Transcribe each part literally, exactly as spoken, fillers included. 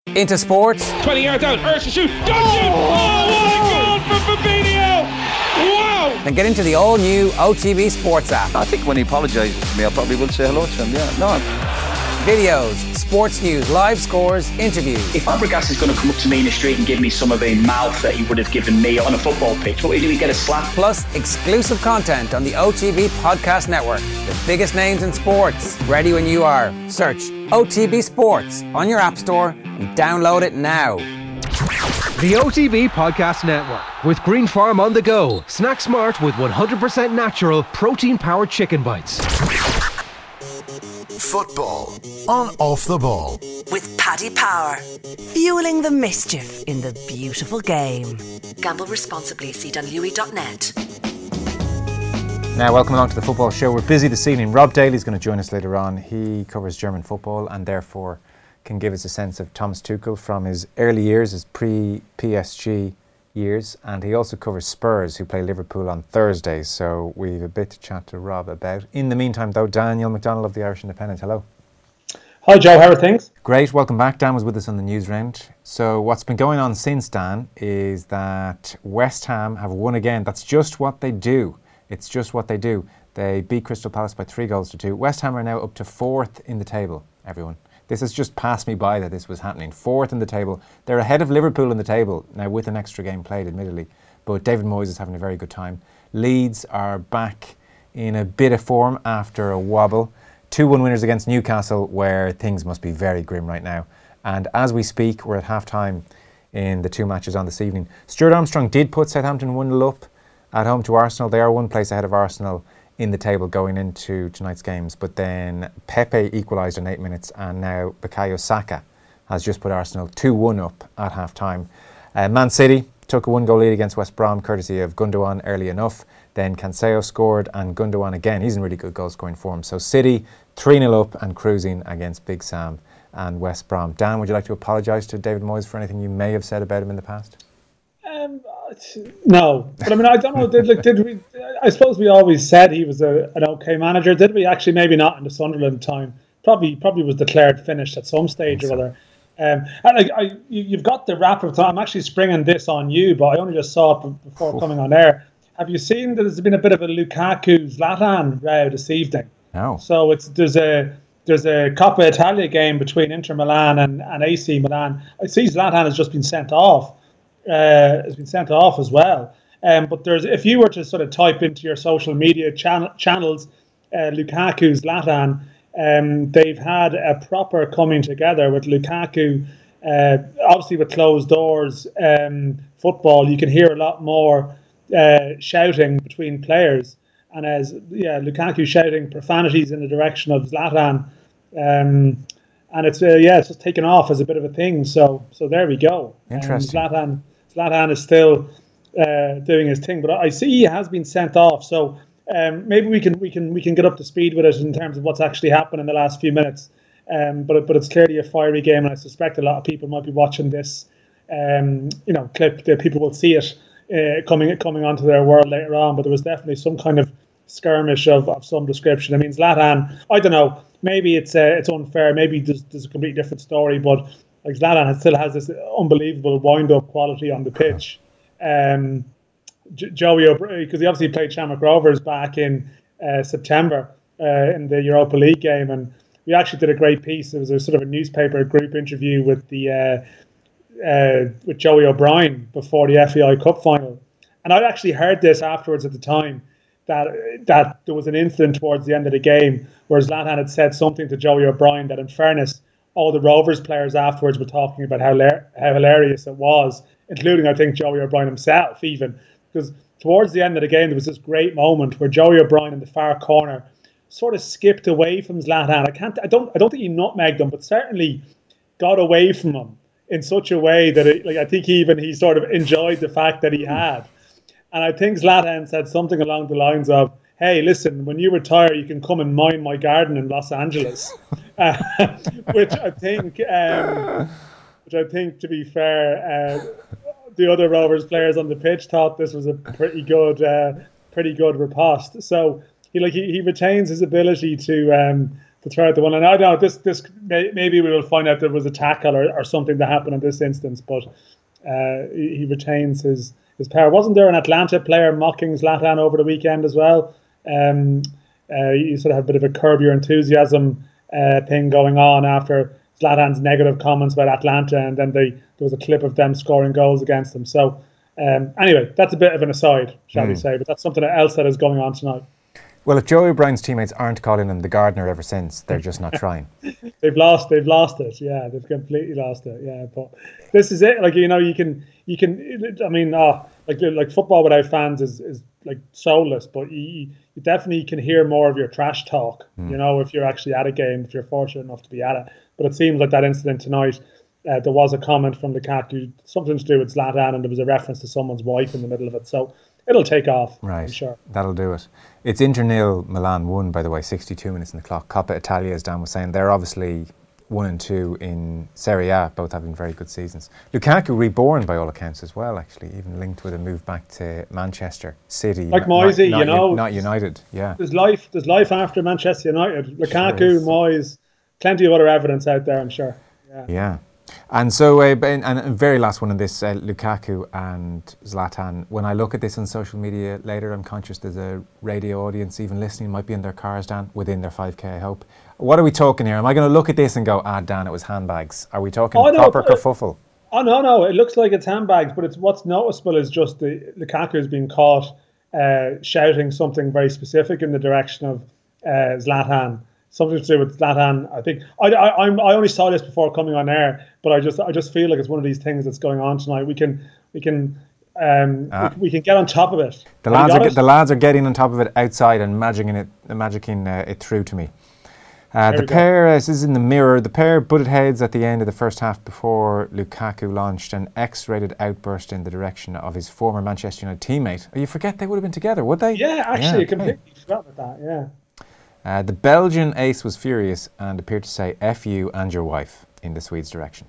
into sports. twenty yards out, Ursa shoot, Dungeon! Oh, what a goal from Fabinho! Wow! Then get into the all-new O T B Sports app. I think when he apologises to me, I probably will say hello to him, yeah. No. Videos, sports news, live scores, interviews. If Fabregas is going to come up to me in the street and give me some of the mouth that he would have given me on a football pitch, what would he do? He'd get a slap. Plus, exclusive content on the O T B Podcast Network. The biggest names in sports. Ready when you are. Search O T B Sports on your app store and download it now. The O T B Podcast Network with Green Farm on the go. Snack smart with one hundred percent natural protein-powered chicken bites. Football on Off the Ball with Paddy Power, fueling the mischief in the beautiful game. Gamble responsibly. See Dunlewy dot net. Now, welcome along to the football show. We're busy this evening. Rob Daly is going to join us later on. He covers German football and therefore can give us a sense of Thomas Tuchel from his early years, his pre-P S G years, and he also covers Spurs, who play Liverpool on Thursday, so we've a bit to chat to Rob about. In the meantime, though, Daniel McDonald of the Irish Independent, hello. Hi Joe, how are things? Great, welcome back. Dan was with us on the news round. So what's been going on since, Dan, is that West Ham have won again. That's just what they do. It's just what they do. They beat Crystal Palace by three goals to two. West Ham are now up to fourth in the table, everyone. This has just passed me by that this was happening. Fourth in the table. They're ahead of Liverpool in the table, now with an extra game played, admittedly. But David Moyes is having a very good time. Leeds are back in a bit of form after a wobble. two one winners against Newcastle, where things must be very grim right now. And as we speak, we're at half-time in the two matches on this evening. Stuart Armstrong did put Southampton one nil up at home to Arsenal. They are one place ahead of Arsenal in the table going into tonight's games, but then Pepe equalised in eight minutes and now Bukayo Saka has just put Arsenal two one up at half time. Uh, Man City took a one goal lead against West Brom courtesy of Gundogan early enough, then Cancelo scored and Gundogan again, he's in really good goal scoring form. So City three nil up and cruising against Big Sam and West Brom. Dan, would you like to apologise to David Moyes for anything you may have said about him in the past? Um, no, but I mean, I don't know. Did, like, did we? I suppose we always said he was a, an okay manager. Did we? Actually, maybe not in the Sunderland time. Probably, probably was declared finished at some stage or other. Um, and like, I, you, you've got the wrap of time. I'm actually springing this on you, but I only just saw it before coming on air. Have you seen that there's been a bit of a Lukaku Zlatan row this evening? No. So it's there's a there's a Coppa Italia game between Inter Milan and, and A C Milan. I see Zlatan has just been sent off. Uh, has been sent off as well. Um, but there's, if you were to sort of type into your social media chan- channels, uh, Lukaku, Zlatan, um, they've had a proper coming together with Lukaku. Uh, obviously, with closed doors, um, football, you can hear a lot more uh, shouting between players. And as yeah, Lukaku shouting profanities in the direction of Zlatan, um, and it's uh, yeah, it's just taken off as a bit of a thing. So so there we go. Interesting. Um, Zlatan. Zlatan is still uh, doing his thing, but I see he has been sent off. So um, maybe we can we can we can get up to speed with it in terms of what's actually happened in the last few minutes. Um, but but it's clearly a fiery game, and I suspect a lot of people might be watching this. Um, you know, clip that people will see it uh, coming coming onto their world later on. But there was definitely some kind of skirmish of, of some description. I mean, Zlatan. I don't know. Maybe it's uh, it's unfair. Maybe there's, there's a completely different story, but. Like Zlatan still has this unbelievable wind-up quality on the pitch. Um, J- Joey O'Brien, because he obviously played Shamrock Rovers back in uh, September uh, in the Europa League game, and we actually did a great piece. It was a sort of a newspaper group interview with the uh, uh, with Joey O'Brien before the F A I Cup final, and I'd actually heard this afterwards at the time that that there was an incident towards the end of the game where Zlatan had said something to Joey O'Brien that, in fairness, all the Rovers players afterwards were talking about how, la- how hilarious it was, including, I think, Joey O'Brien himself even. Because towards the end of the game, there was this great moment where Joey O'Brien in the far corner sort of skipped away from Zlatan. I can't, I don't, I don't think he nutmegged him, but certainly got away from him in such a way that, it, like, I think even he sort of enjoyed the fact that he had. And I think Zlatan said something along the lines of, hey, listen, when you retire, you can come and mine my garden in Los Angeles. uh, which I think, um, which I think, to be fair, uh, the other Rovers players on the pitch thought this was a pretty good, uh, pretty good riposte. So he like he, he retains his ability to um, to throw out the one. And I don't know, this, this, maybe we will find out there was a tackle or, or something that happened in this instance, but uh, he, he retains his, his power. Wasn't there an Atlanta player mocking Zlatan over the weekend as well? Um, uh, you sort of have a bit of a curb your enthusiasm uh, thing going on after Zlatan's negative comments about Atlanta, and then they, there was a clip of them scoring goals against them. So um, anyway, that's a bit of an aside, shall mm. we say, but that's something else that is going on tonight. Well, if Joey O'Brien's teammates aren't calling him the gardener ever since, they're just not trying. they've lost. They've lost it. Yeah, they've completely lost it. Yeah, but this is it. Like, you know, you can, you can. I mean, oh, like like football without fans is, is like soulless. But you, you definitely can hear more of your trash talk. Mm. You know, if you're actually at a game, if you're fortunate enough to be at it. But it seems like that incident tonight. Uh, there was a comment from Lukaku, something to do with Zlatan, and there was a reference to someone's wife in the middle of it. So it'll take off. Right. I'm sure. That'll do it. It's Inter nil, Milan one, by the way, sixty-two minutes in the clock. Coppa Italia, as Dan was saying, they're obviously one and two in Serie A, both having very good seasons. Lukaku reborn by all accounts as well, actually, even linked with a move back to Manchester City. Like Moisey, not, you not, know. Not United, yeah. There's life, there's life after Manchester United. Lukaku, sure Moyes, plenty of other evidence out there, I'm sure. Yeah. Yeah. And so, uh, and, and very last one on this, uh, Lukaku and Zlatan. When I look at this on social media later, I'm conscious there's a radio audience even listening, might be in their cars, Dan, within their five K, I hope. What are we talking here? Am I going to look at this and go, ah, Dan, it was handbags? Are we talking oh, proper no, kerfuffle? Oh, no, no. It looks like it's handbags, but it's what's noticeable is just the Lukaku has been caught uh, shouting something very specific in the direction of uh, Zlatan. Something to do with Zlatan. I think I, I I'm I only saw this before coming on air, but I just I just feel like it's one of these things that's going on tonight. We can we can um ah. we, we can get on top of it. The lads are it? the lads are getting on top of it outside and magicking it magicking uh, it through to me. Uh, the pair, uh, this is in the Mirror. The pair butted heads at the end of the first half before Lukaku launched an X-rated outburst in the direction of his former Manchester United teammate. Oh, you forget they would have been together, would they? Yeah, actually, yeah, okay. I completely forgot about that. Yeah. Uh, the Belgian ace was furious and appeared to say F you and your wife in the Swedes' direction.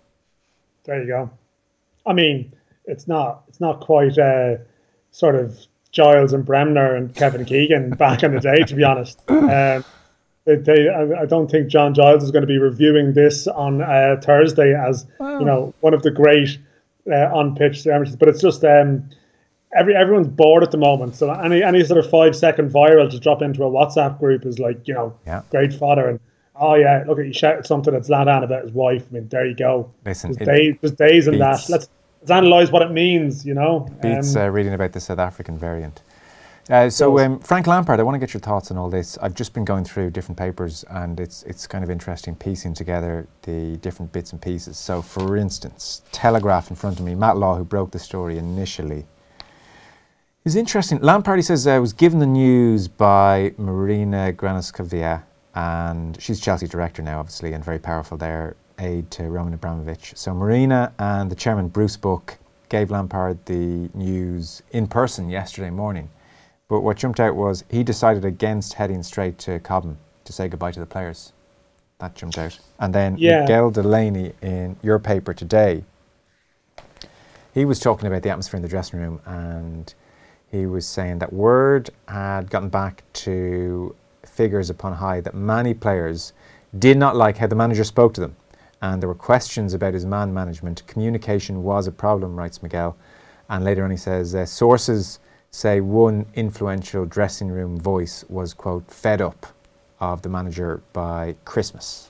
There you go. I mean, it's not it's not quite uh, sort of Giles and Bremner and Kevin Keegan back in the day, to be honest. Um, they, they, I, I don't think John Giles is going to be reviewing this on uh, Thursday as wow. you know one of the great uh, on-pitch ceremonies. But it's just... Um, Every everyone's bored at the moment, so any any sort of five second viral to drop into a WhatsApp group is like, you know, yeah. great fodder. And oh yeah, look at you shouted something at Zlatan about his wife. I mean, there you go. Listen, there's, day, there's days in that. Let's let's analyse what it means. You know, beats um, uh, reading about the South African variant. Uh, so um, Frank Lampard, I want to get your thoughts on all this. I've just been going through different papers, and it's it's kind of interesting piecing together the different bits and pieces. So, for instance, Telegraph in front of me, Matt Law, who broke the story initially. It's interesting. Lampard, he says, uh, was given the news by Marina Granovskaya, and she's Chelsea director now, obviously, and very powerful there, aide to Roman Abramovich. So Marina and the chairman, Bruce Buck, gave Lampard the news in person yesterday morning. But what jumped out was he decided against heading straight to Cobham to say goodbye to the players. That jumped out. And then yeah. Miguel Delaney in your paper today, he was talking about the atmosphere in the dressing room, and he was saying that word had gotten back to figures upon high that many players did not like how the manager spoke to them, and there were questions about his man management. Communication was a problem, writes Miguel. And later on he says, uh, sources say one influential dressing room voice was, quote, fed up of the manager by Christmas.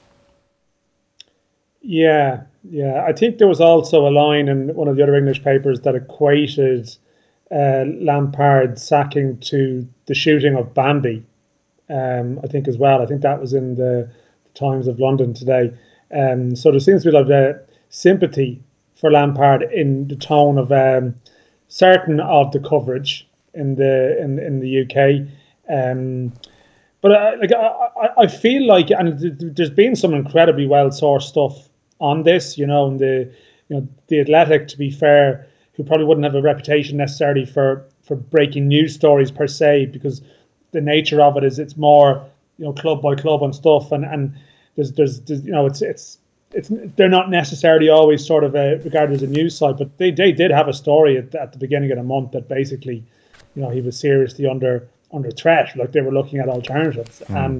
Yeah, yeah. I think there was also a line in one of the other English papers that equated Uh, Lampard sacking to the shooting of Bambi, um, I think as well. I think that was in the, the Times of London today. Um, so there seems to be a lot of uh, sympathy for Lampard in the tone of um, certain of the coverage in the in, in the U K. Um, but uh, like I, I feel like, and there's been some incredibly well sourced stuff on this. You know, and the you know the Athletic, to be fair, who probably wouldn't have a reputation necessarily for, for breaking news stories per se, because the nature of it is it's more, you know, club by club and stuff, and, and there's, there's there's you know it's it's it's they're not necessarily always sort of a, regarded as a news site, but they, they did have a story at, at the beginning of the month that basically, you know, he was seriously under under threat, like they were looking at alternatives, mm. and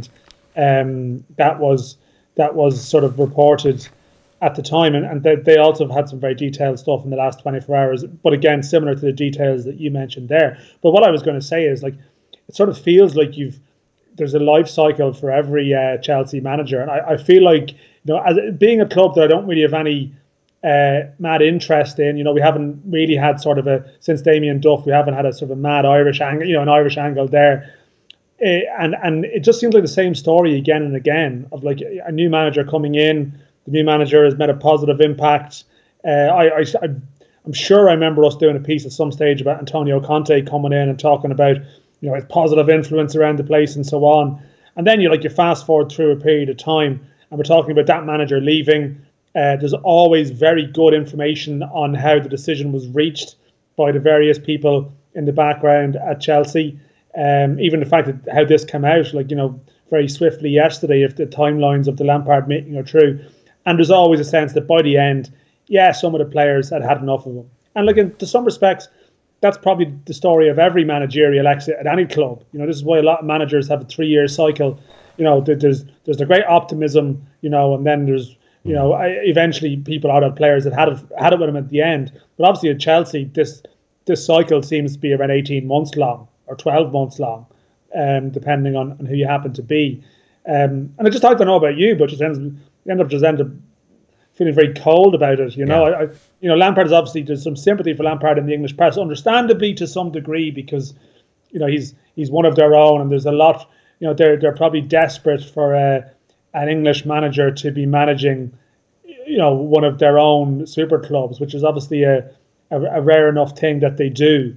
Um, that was that was sort of reported at the time, and, and they, they also have had some very detailed stuff in the last twenty-four hours. But again, similar to the details that you mentioned there. But what I was going to say is, like, it sort of feels like you've there's a life cycle for every uh, Chelsea manager, and I, I feel like, you know, as being a club that I don't really have any uh, mad interest in. You know, we haven't really had sort of a since Damien Duff, we haven't had a sort of a mad Irish angle, you know, an Irish angle there. Uh, and and it just seems like the same story again and again of like a new manager coming in. The new manager has made a positive impact. Uh, I, I, I'm sure I remember us doing a piece at some stage about Antonio Conte coming in and talking about, you know, his positive influence around the place and so on. And then you like you fast forward through a period of time, and we're talking about that manager leaving. Uh, there's always very good information on how the decision was reached by the various people in the background at Chelsea. Um, even the fact that how this came out, like, you know, very swiftly yesterday, if the timelines of the Lampard meeting are true. And there's always a sense that by the end, yeah, some of the players had had enough of him. And like in to some respects, that's probably the story of every managerial exit at any club. You know, this is why a lot of managers have a three-year cycle. You know, there's there's the great optimism, you know, and then there's, you know, eventually people out of players that had it, had it with them at the end. But obviously at Chelsea, this this cycle seems to be around eighteen months long or twelve months long, um, depending on, on who you happen to be. Um, and I just I don't know about you, but just ends, end up just end up feeling very cold about it. You know, yeah. I, I, you know, Lampard is obviously, there's some sympathy for Lampard in the English press, understandably to some degree, because, you know, he's he's one of their own, and there's a lot. You know, they're they're probably desperate for a, an English manager to be managing, you know, one of their own super clubs, which is obviously a a, a rare enough thing that they do.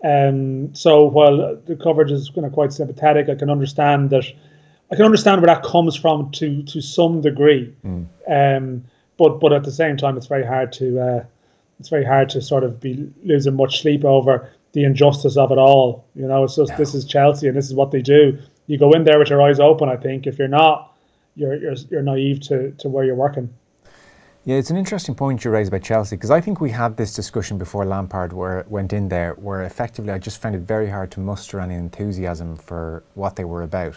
Um, so while the coverage is kind of quite sympathetic, I can understand that. I can understand where that comes from to to some degree. Mm. Um, but but at the same time, it's very hard to uh, it's very hard to sort of be losing much sleep over the injustice of it all. You know, it's just, no. This is Chelsea and this is what they do. You go in there with your eyes open. I think if you're not, you're you're you're naive to to where you're working. Yeah, it's an interesting point you raised about Chelsea, because I think we had this discussion before Lampard where went in there, where effectively I just found it very hard to muster any enthusiasm for what they were about.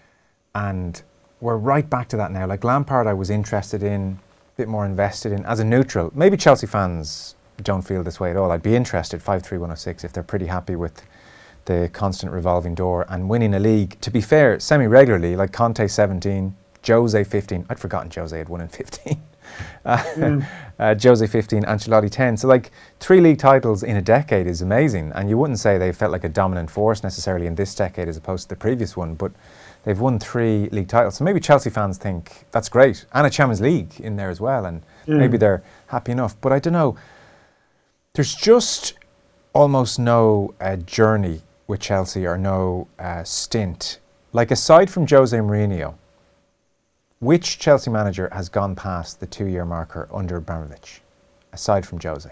And we're right back to that now. Like Lampard, I was interested in, a bit more invested in as a neutral. Maybe Chelsea fans don't feel this way at all. I'd be interested, five three one oh six, if they're pretty happy with the constant revolving door and winning a league, to be fair, semi-regularly, like Conte seventeen, Jose fifteen. I'd forgotten Jose had won in fifteen. Uh, mm. uh, Jose fifteen, Ancelotti ten. So like three league titles in a decade is amazing. And you wouldn't say they felt like a dominant force necessarily in this decade as opposed to the previous one, but they've won three league titles. So maybe Chelsea fans think that's great. And a Champions League in there as well. And mm. maybe they're happy enough. But I don't know. There's just almost no uh, journey with Chelsea, or no uh, stint. Like aside from Jose Mourinho, which Chelsea manager has gone past the two-year marker under Abramovich, aside from Jose?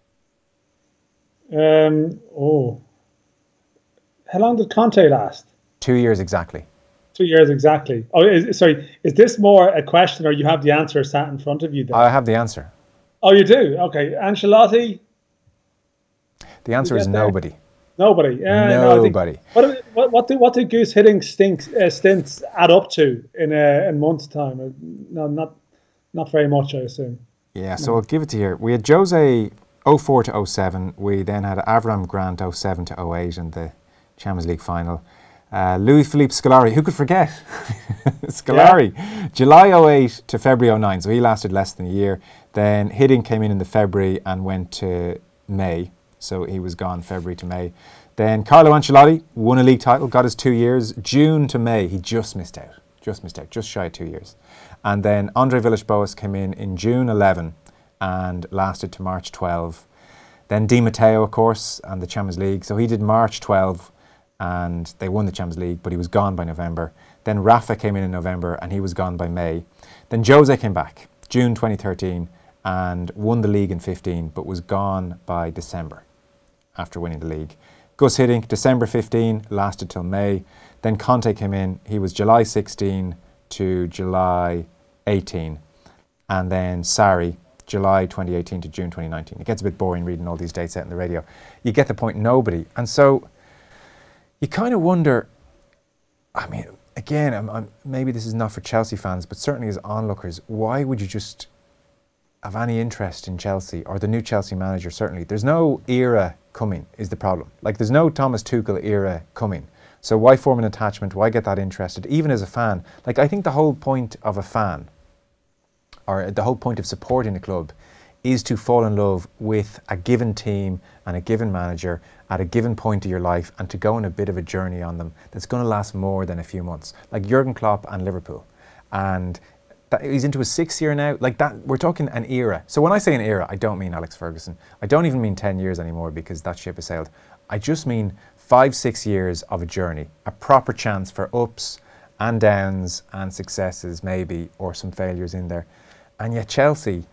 Um, oh. How long did Conte last? Two years exactly. Two years exactly. Oh, is, sorry. Is this more a question, or you have the answer sat in front of you there? I have the answer. Oh, you do? Okay. Ancelotti? The answer is nobody. Nobody. Yeah, nobody. No, think, what, what, what, do, what do Goose hitting stinks, uh, stints add up to in a in months' time? No, not not very much, I assume. Yeah, so no. I'll give it to you. We had Jose oh four to oh seven. We then had Avram Grant oh seven to oh eight in the Champions League final. Uh, Louis-Philippe Scolari, who could forget? Scolari, yeah. July oh eight to February oh nine, so he lasted less than a year. Then Hiddink came in in the February and went to May. So he was gone February to May. Then Carlo Ancelotti won a league title, got his two years. June to May, he just missed out. Just missed out, just shy of two years. And then Andre Villas-Boas came in in June eleven and lasted to March twelve. Then Di Matteo, of course, and the Champions League. So he did March twelve and they won the Champions League, but he was gone by November. Then Rafa came in in November and he was gone by May. Then Jose came back, June twenty thirteen, and won the league in fifteen, but was gone by December after winning the league. Gus Hiddink, December fifteen, lasted till May. Then Conte came in. He was July sixteen to July eighteen. And then Sarri, July twenty eighteen to June twenty nineteen. It gets a bit boring reading all these dates out in the radio. You get the point, nobody. And so you kind of wonder, I mean, again, I'm, I'm, maybe this is not for Chelsea fans, but certainly as onlookers, why would you just have any interest in Chelsea or the new Chelsea manager? Certainly, there's no era coming is the problem. Like, there's no Thomas Tuchel era coming. So why form an attachment? Why get that interested? Even as a fan, like, I think the whole point of a fan, or the whole point of supporting a club, is to fall in love with a given team and a given manager at a given point of your life, and to go on a bit of a journey on them that's going to last more than a few months. Like Jurgen Klopp and Liverpool, and that, he's into his sixth year now. Like that, we're talking an era. So when I say an era, I don't mean Alex Ferguson. I don't even mean ten years anymore, because that ship has sailed. I just mean five, six years of a journey, a proper chance for ups and downs and successes maybe, or some failures in there. And yet Chelsea,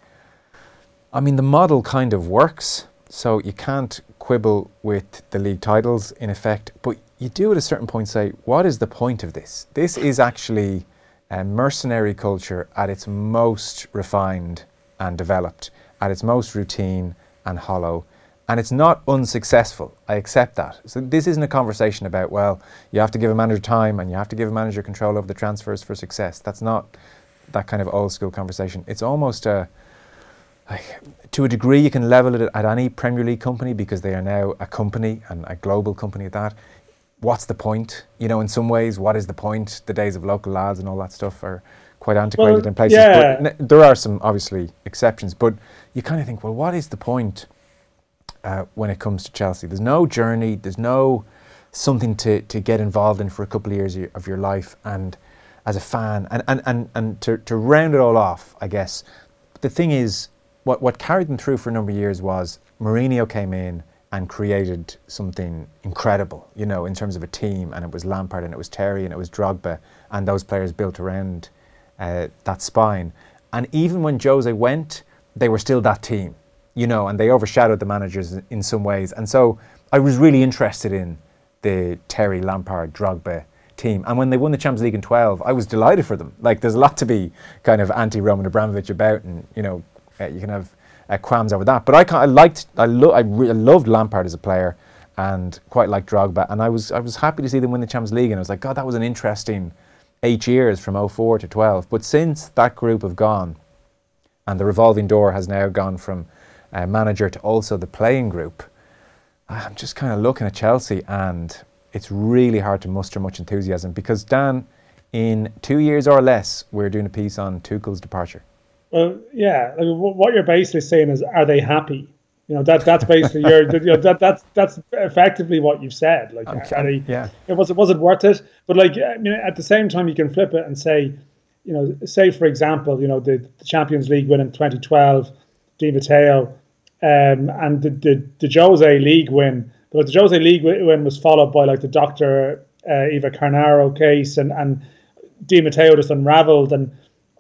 I mean, the model kind of works, so you can't quibble with the league titles in effect, but you do at a certain point say, what is the point of this? This is actually a mercenary culture at its most refined and developed, at its most routine and hollow, and it's not unsuccessful. I accept that. So this isn't a conversation about, well, you have to give a manager time and you have to give a manager control over the transfers for success. That's not that kind of old school conversation. It's almost a Like, to a degree, you can level it at any Premier League company, because they are now a company, and a global company at that. What's the point? You know, in some ways, what is the point? The days of local lads and all that stuff are quite antiquated well, in places. Yeah. But there are some, obviously, exceptions. But you kind of think, well, what is the point uh, when it comes to Chelsea? There's no journey. There's no something to, to get involved in for a couple of years of your life. And as a fan, and, and, and, and to, to round it all off, I guess, the thing is, What what carried them through for a number of years was Mourinho came in and created something incredible, you know, in terms of a team, and it was Lampard and it was Terry and it was Drogba, and those players built around uh, that spine. And even when Jose went, they were still that team, you know, and they overshadowed the managers in some ways. And so I was really interested in the Terry, Lampard, Drogba team. And when they won the Champions League in twelve, I was delighted for them. Like, there's a lot to be kind of anti-Roman Abramovich about, and, you know, Uh, you can have uh, qualms over that, but I, I liked, I, lo- I, re- I loved Lampard as a player, and quite liked Drogba, and I was I was happy to see them win the Champions League, and I was like, God, that was an interesting eight years from oh four to twelve. But since that group have gone, and the revolving door has now gone from uh, manager to also the playing group, I'm just kind of looking at Chelsea, and it's really hard to muster much enthusiasm, because Dan, in two years or less, we're doing a piece on Tuchel's departure. Well, yeah. Like, what you're basically saying is, are they happy? You know, that that's basically your. You know, that that's that's effectively what you've said. Like, okay. are they, yeah. It was it was it worth it? But like, I mean, at the same time, you can flip it and say, you know, say for example, you know, the, the Champions League win in twenty twelve, Di Matteo, um, and the, the the Jose League win. But the Jose League win was followed by like the Doctor uh, Eva Carnaro case, and and Di Matteo just unravelled. And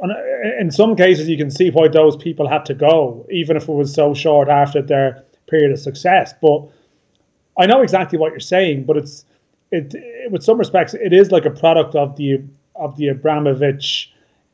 in some cases, you can see why those people had to go, even if it was so short after their period of success. But I know exactly what you're saying. But it's it, it with some respects, it is like a product of the of the Abramovich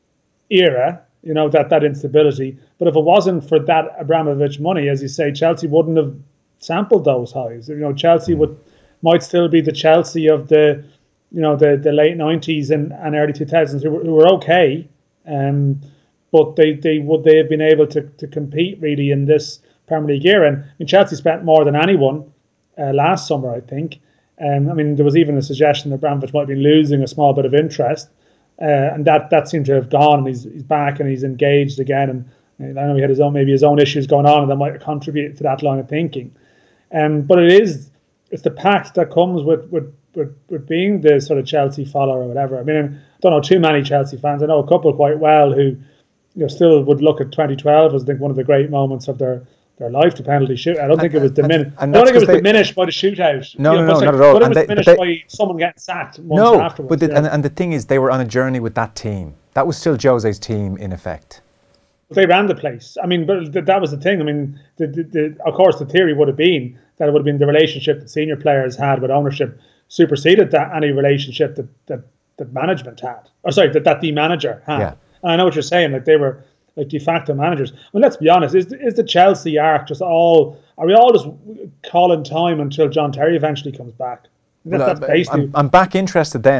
era. You know, that that instability. But if it wasn't for that Abramovich money, as you say, Chelsea wouldn't have sampled those highs. You know, Chelsea would might still be the Chelsea of the you know the, the late nineties and, and early two thousands, who were, who were okay. Um, but they, they would they have been able to, to compete really in this Premier League era. And I mean, Chelsea spent more than anyone uh, last summer, I think. Um, I mean, there was even a suggestion that Abramovich might be losing a small bit of interest, uh, and that, that seemed to have gone. And he's he's back and he's engaged again. And, and I know he had his own maybe his own issues going on, and that might contribute to that line of thinking. Um, but it is it's the pact that comes with with. With, with being the sort of Chelsea follower or whatever. I mean, I don't know too many Chelsea fans. I know a couple quite well who, you know, still would look at twenty twelve as I think one of the great moments of their, their life, the penalty shoot. I don't and, think it was diminished. I don't think it was they, diminished by the shootout. No, you know, no, no, like, not at all. But it and was they, diminished they, by someone getting sacked months no, afterwards. but the, yeah. and, and the thing is, they were on a journey with that team. That was still Jose's team in effect. But they ran the place. I mean, but th- that was the thing. I mean, the, the, the, of course, the theory would have been that it would have been the relationship that senior players had with ownership superseded that any relationship that, that, that management had. Or sorry, that, that the manager had. Yeah. And I know what you're saying, like they were like de facto managers. I mean, let's be honest, is is the Chelsea arc just all, are we all just calling time until John Terry eventually comes back? That, Well, that's basically... I'm, I'm back interested then.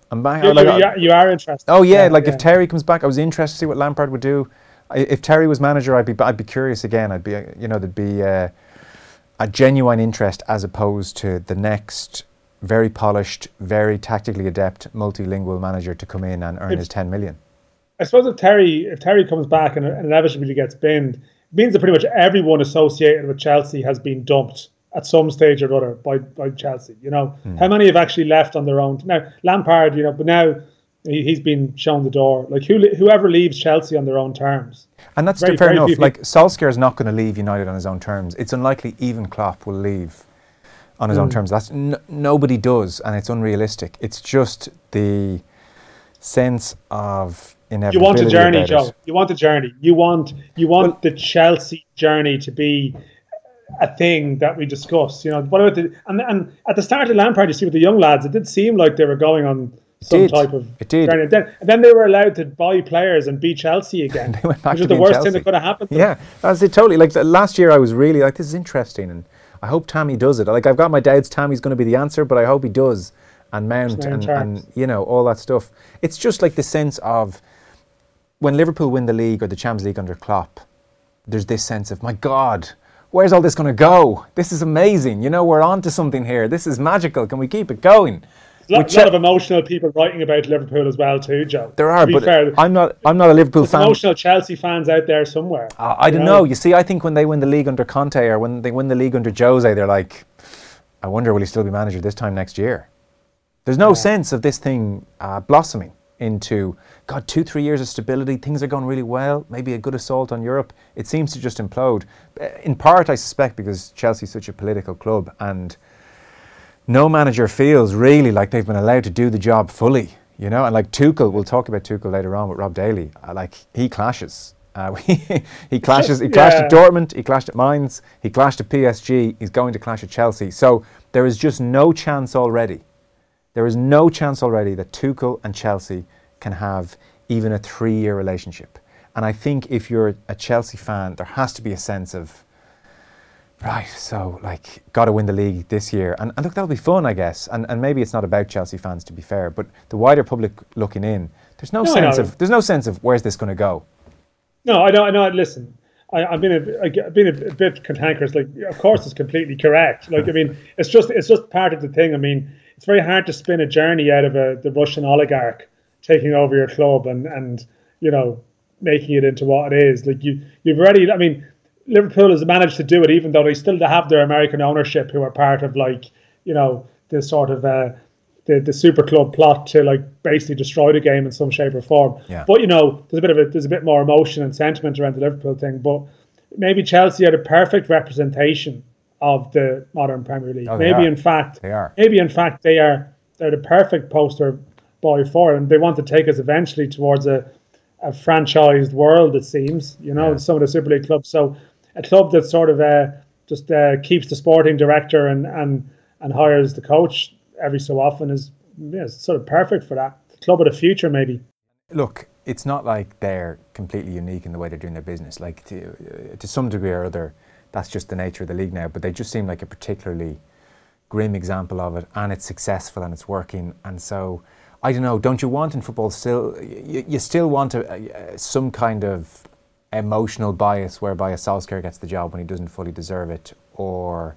I'm back. You, like, you, are, you are interested. Oh yeah, yeah like yeah. if Terry comes back, I was interested to see what Lampard would do. I, if Terry was manager, I'd be I'd be curious again. I'd be you know there'd be uh, a genuine interest as opposed to the next very polished, very tactically adept, multilingual manager to come in and earn if, his ten million. I suppose if Terry if Terry comes back and, and inevitably gets binned, it means that pretty much everyone associated with Chelsea has been dumped at some stage or other by, by Chelsea. You know, mm. how many have actually left on their own? Now Lampard, you know, but now he, he's been shown the door. Like who, whoever leaves Chelsea on their own terms. And that's very, fair very enough. People. Like Solskjaer is not going to leave United on his own terms. It's unlikely even Klopp will leave on his mm. own terms. That's n- nobody does, and it's unrealistic. It's just the sense of inevitability. You want a journey, Joe. It. You want a journey. You want you want well, the Chelsea journey to be a thing that we discuss. You know, what about the and and at the start of Lampard, you see with the young lads, it did seem like they were going on some did. type of it did. journey. And then, and then they were allowed to buy players and beat Chelsea again. They went back which to was the worst Chelsea. thing that could have happened. Yeah, that's it. Totally. Like last year, I was really like, this is interesting, and I hope Tammy does it. Like I've got my doubts Tammy's going to be the answer, but I hope he does. And Mount and, and you know all that stuff. It's just like the sense of when Liverpool win the league or the Champions League under Klopp, there's this sense of, my God, where's all this going to go? This is amazing. You know, we're on to something here. This is magical. Can we keep it going? A lot, lot of emotional people writing about Liverpool as well too, Joe. There are, but fair, I'm not. I'm not a Liverpool fan. Emotional Chelsea fans out there somewhere. Uh, I don't know? know. You see, I think when they win the league under Conte or when they win the league under Jose, they're like, I wonder will he still be manager this time next year? There's no yeah. sense of this thing uh, blossoming into, God, two, three years of stability. Things are going really well. Maybe a good assault on Europe. It seems to just implode. In part, I suspect, because Chelsea's such a political club and no manager feels really like they've been allowed to do the job fully, you know. And like Tuchel, we'll talk about Tuchel later on with Rob Daly. Uh, like he clashes. Uh, he, he clashes. He clashed yeah. at Dortmund. He clashed at Mainz. He clashed at P S G. He's going to clash at Chelsea. So there is just no chance already. There is no chance already that Tuchel and Chelsea can have even a three-year relationship. And I think if you're a Chelsea fan, there has to be a sense of, right, so like, got to win the league this year. And, and look, that'll be fun, I guess. And and maybe it's not about Chelsea fans, to be fair, but the wider public looking in, there's no, no sense of there's no sense of where's this going to go. No, I know. I know. Listen, I, I've been a, I've been a, a bit cantankerous. Like, of course, it's completely correct. Like, I mean, it's just it's just part of the thing. I mean, it's very hard to spin a journey out of a the Russian oligarch taking over your club and and you know making it into what it is. Like you you've already. I mean, Liverpool has managed to do it, even though they still have their American ownership, who are part of like you know this sort of uh, the the super club plot to like basically destroy the game in some shape or form. Yeah. But you know, there's a bit of a there's a bit more emotion and sentiment around the Liverpool thing. But maybe Chelsea are the perfect representation of the modern Premier League. Oh, maybe are. in fact, they are. Maybe in fact they are. They're the perfect poster boy for it, and they want to take us eventually towards a, a franchised world. It seems, you know, yeah. in some of the Super League clubs. So a club that sort of uh, just uh, keeps the sporting director and, and and hires the coach every so often is yeah, sort of perfect for that. The club of the future, maybe. Look, it's not like they're completely unique in the way they're doing their business. Like to, uh, to some degree or other, that's just the nature of the league now. But they just seem like a particularly grim example of it, and it's successful and it's working. And so, I don't know. Don't you want in football still? You, you still want a, a, some kind of emotional bias whereby a Solskjaer gets the job when he doesn't fully deserve it, or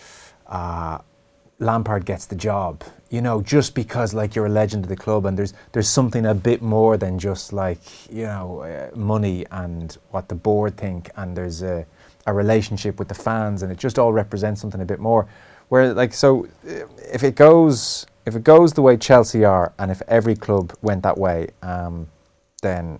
uh, Lampard gets the job, you know, just because like you're a legend of the club and there's there's something a bit more than just like, you know, uh, money and what the board think, and there's a, a relationship with the fans, and it just all represents something a bit more. Where like, so if it goes if it goes the way Chelsea are, and if every club went that way, um, then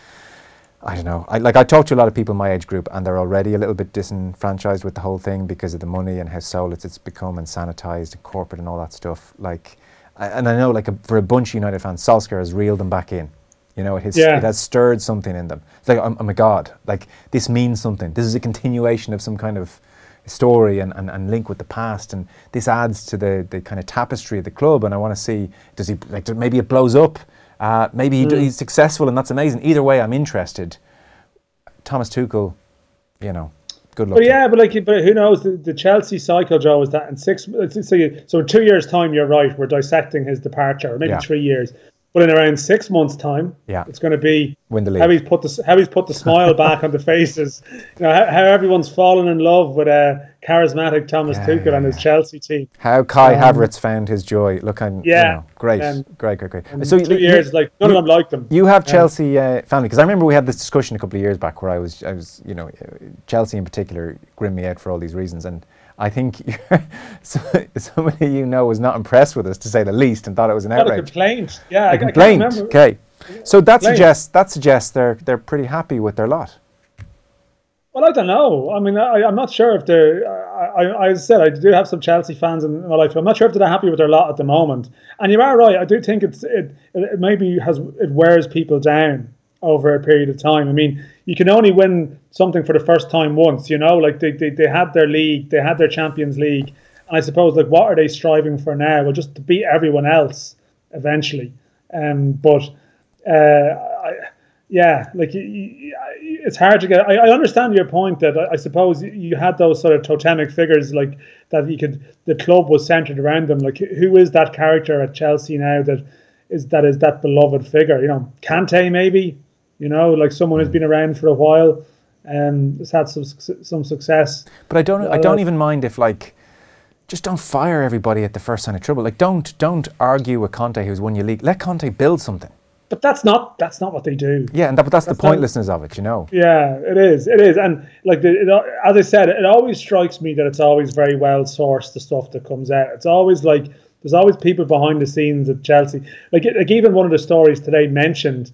I don't know. I like I talk to a lot of people in my age group, and they're already a little bit disenfranchised with the whole thing because of the money and how soulless it's become and sanitized and corporate and all that stuff. Like, and I know, like a, for a bunch of United fans, Solskjaer has reeled them back in. You know, it has yeah. it has stirred something in them. It's like, oh, oh my God, like this means something. This is a continuation of some kind of story and, and, and link with the past, and this adds to the the kind of tapestry of the club. And I want to see, does he like maybe it blows up. Uh, maybe he mm. d- he's successful, and that's amazing. Either way, I'm interested. Thomas Tuchel, you know, Good luck. But yeah, but like, but who knows? The, the Chelsea cycle, Joe, is that in six, so, you, so in two years' time, you're right. We're dissecting his departure, or maybe Yeah. three years. But in around six months' time, Yeah. it's going to be Win the league. how he's put the how he's put the smile back on the faces. You know how, how everyone's fallen in love with a charismatic Thomas Yeah, Tuchel yeah, and his yeah. Chelsea team. How Kai Um, Havertz found his joy. Look, I'm, Yeah, you know, great, um, great, great, great. And So two you- years, like none you- of them liked them. You have Yeah. Chelsea uh, family, because I remember we had this discussion a couple of years back where I was, I was, you know, uh, Chelsea in particular grimmed me out for all these reasons, and I think you're, so, somebody you know was not impressed with us, to say the least, and thought it was an Not a outrage. complaint. Yeah, I, A I can't complaint. remember. Okay, so that Complaint. suggests that suggests they're they're pretty happy with their lot. Well, I don't know. I mean, I, I'm not sure if they're. I, I, I said I do have some Chelsea fans in my life. I'm not sure if they're happy with their lot at the moment. And you are right. I do think it's it. It maybe has it wears people down over a period of time. I mean, you can only win something for the first time once. You know, like they they, they had their league, they had their Champions League, and I suppose like what are they striving for now? Well, just to beat everyone else eventually. Um, but uh, I. Yeah, like you, you, it's hard to get. I, I understand your point that I, I suppose you had those sort of totemic figures, like that you could. The club was centered around them. Like who is that character at Chelsea now that is that is that beloved figure? You know, Kante maybe. You know, like someone who's been around for a while, and has had some some success. But I don't. I don't even mind if like. Just don't fire everybody at the first sign of trouble. Like don't don't argue with Conte, who's won your league. Let Conte build something. But that's not that's not what they do. Yeah, and that, but that's, That's the pointlessness of it, you know. Yeah, it is. It is, and like the, it, as I said, it always strikes me that it's always very well sourced. The stuff that comes out, it's always like there's always people behind the scenes at Chelsea. Like, like even one of the stories today mentioned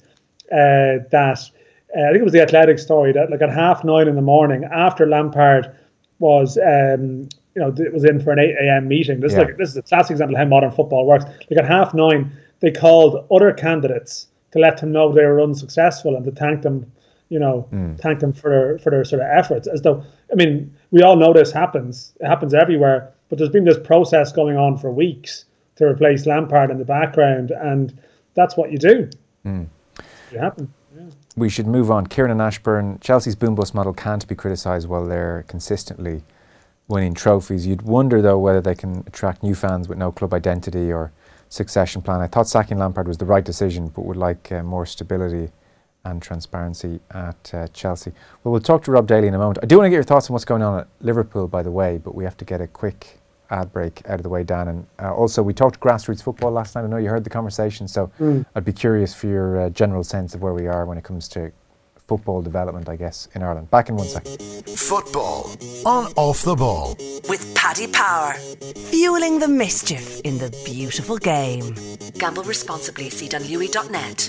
uh, that uh, I think it was the Athletic story that like at half nine in the morning after Lampard was um, you know it was in for an eight a.m. meeting. This Yeah. is like this is a classic example of how modern football works. Like at half nine. They called other candidates to let them know they were unsuccessful and to thank them, you know, Mm. thank them for their for their sort of efforts. As though, I mean, we all know this happens. It happens everywhere. But there's been this process going on for weeks to replace Lampard in the background, and that's what you do. Mm. It happens. Yeah. We should move on. Kieran and Ashburn, Chelsea's boom bust model can't be criticised while they're consistently winning trophies. You'd wonder, though, whether they can attract new fans with no club identity or succession plan. I thought sacking Lampard was the right decision, but would like uh, more stability and transparency at uh, Chelsea. Well, we'll talk to Rob Daly in a moment. I do want to get your thoughts on what's going on at Liverpool, by the way, but we have to get a quick ad break out of the way, Dan. And uh, also, we talked grassroots football last night. I know you heard the conversation, so Mm. I'd be curious for your uh, general sense of where we are when it comes to football development, I guess, in Ireland. Back in one second. Football on Off the Ball. With Paddy Power, fueling the mischief in the beautiful game. Gamble responsibly. See dunlewy dot net.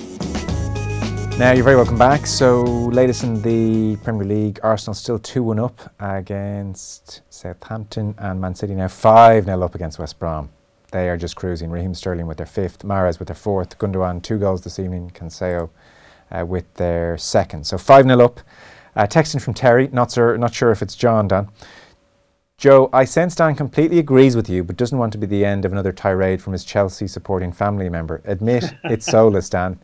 Now, you're very welcome back. So, latest in the Premier League, Arsenal still two one up against Southampton, and Man City now five nil up against West Brom. They are just cruising. Raheem Sterling with their fifth, Mahrez with their fourth, Gundogan two goals this evening, Cancelo uh, with their second. So five nil up. Uh, texting from Terry, not sure, not sure if it's John, Dan. Joe, I sense Dan completely agrees with you, but doesn't want to be the end of another tirade from his Chelsea supporting family member. Admit it's soulless, Dan.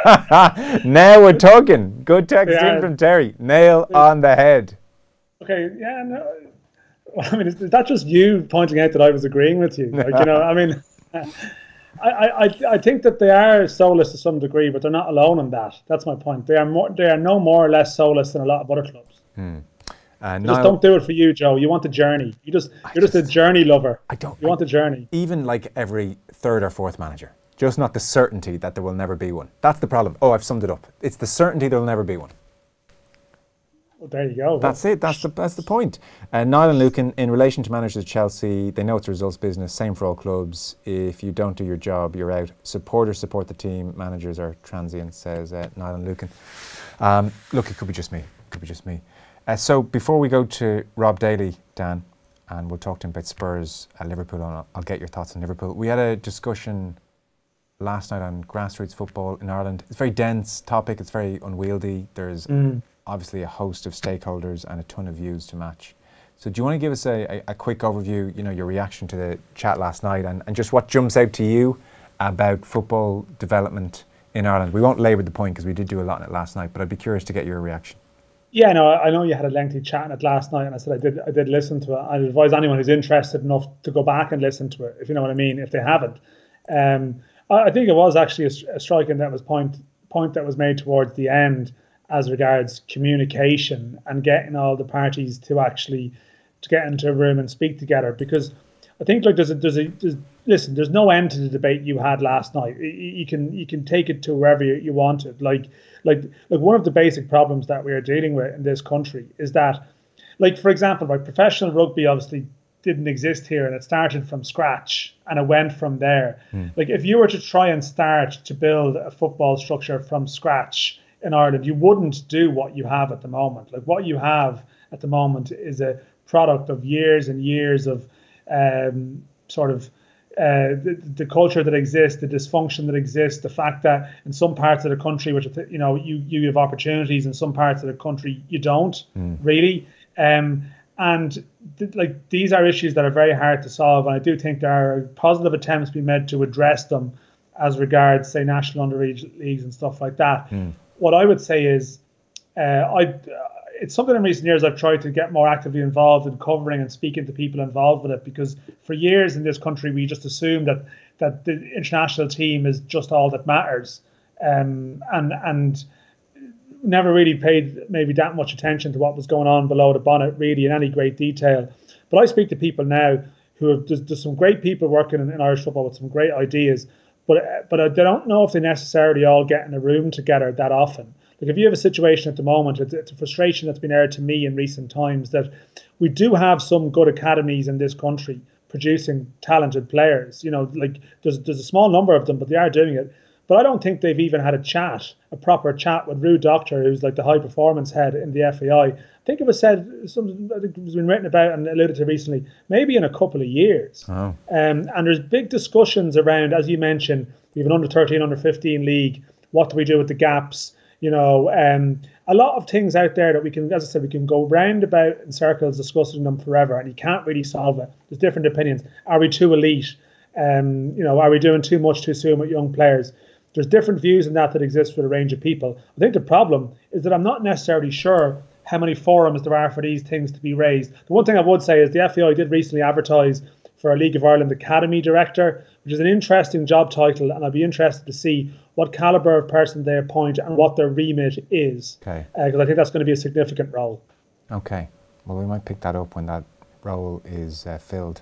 Now we're talking. Good text Yeah. in from Terry. Nail on the head. Okay. Yeah. No. I mean, is, is that just you pointing out that I was agreeing with you? Like, you know, I mean, I, I, I think that they are soulless to some degree, but they're not alone in that. That's my point. They are more. They are no more or less soulless than a lot of other clubs. Hmm. Uh, You Niall, just don't do it for you, Joe. You want the journey. You just you're just, just- a journey lover. I don't. You want the journey. Even like every third or fourth manager, just not the certainty that there will never be one. That's the problem. Oh, I've summed it up. It's the certainty there will never be one. Well, there you go. That's it. That's the that's the point. Uh, Niall and Lucan, in relation to managers of Chelsea, they know it's a results business. Same for all clubs. If you don't do your job, you're out. Supporters support the team. Managers are transient, says uh, Niall and Lucan. Um, look, it could be just me. It could be just me. Uh, so before we go to Rob Daly, Dan, and we'll talk to him about Spurs at Liverpool, and I'll, I'll get your thoughts on Liverpool. We had a discussion last night on grassroots football in Ireland. It's a very dense topic. It's very unwieldy. There's Mm. obviously a host of stakeholders and a ton of views to match. So do you want to give us a, a, a quick overview, you know, your reaction to the chat last night, and, and just what jumps out to you about football development in Ireland? We won't labour the point because we did do a lot on it last night, but I'd be curious to get your reaction. Yeah, no, I know you had a lengthy chat on it last night, and I said I did I did listen to it. I'd advise anyone who's interested enough to go back and listen to it, if you know what I mean, if they haven't. Um, I, I think it was actually a, a striking that was point point that was made towards the end as regards communication and getting all the parties to actually to get into a room and speak together, because I think like there's a there's a there's, listen, there's no end to the debate you had last night. You, you can you can take it to wherever you, you want it. Like like like one of the basic problems that we are dealing with in this country is that, like for example, like professional rugby obviously didn't exist here, and it started from scratch and it went from there. Mm. Like if you were to try and start to build a football structure from scratch in Ireland, you wouldn't do what you have at the moment. Like what you have at the moment is a product of years and years of um, sort of uh, the, the culture that exists, the dysfunction that exists, the fact that in some parts of the country, which you know you you have opportunities, in some parts of the country you don't mm. really. Um, and th- like these are issues that are very hard to solve, and I do think there are positive attempts being made to address them as regards, say, national underage leagues and stuff like that. Mm. What I would say is, uh, I. It's something in recent years I've tried to get more actively involved in covering and speaking to people involved with it, because for years in this country we just assumed that that the international team is just all that matters, um, and and never really paid maybe that much attention to what was going on below the bonnet really in any great detail. But I speak to people now who have there's, there's some great people working in, in Irish football with some great ideas, but but I don't know if they necessarily all get in a room together that often. Like if you have a situation at the moment, it's, it's a frustration that's been aired to me in recent times that we do have some good academies in this country producing talented players. You know, like there's there's a small number of them, but they are doing it. But I don't think they've even had a chat, a proper chat with Rue Doctor, who's like the high performance head in the F A I. I think it was said, something I think it was been written about and alluded to recently, maybe in a couple of years. Oh. Um, and there's big discussions around, as you mentioned, we have an under thirteen, under fifteen league. What do we do with the gaps? You know, um, a lot of things out there that we can, as I said, we can go round about in circles discussing them forever, and you can't really solve it. There's different opinions. Are we too elite? Um, you know, are we doing too much too soon with young players? There's different views in that that exist for a range of people. I think the problem is that I'm not necessarily sure how many forums there are for these things to be raised. The one thing I would say is the F A I did recently advertise for a League of Ireland Academy Director, which is an interesting job title, and I'd be interested to see what calibre of person they appoint and what their remit is. Okay. Because uh, I think that's going to be a significant role. Okay. Well, we might pick that up when that role is uh, filled.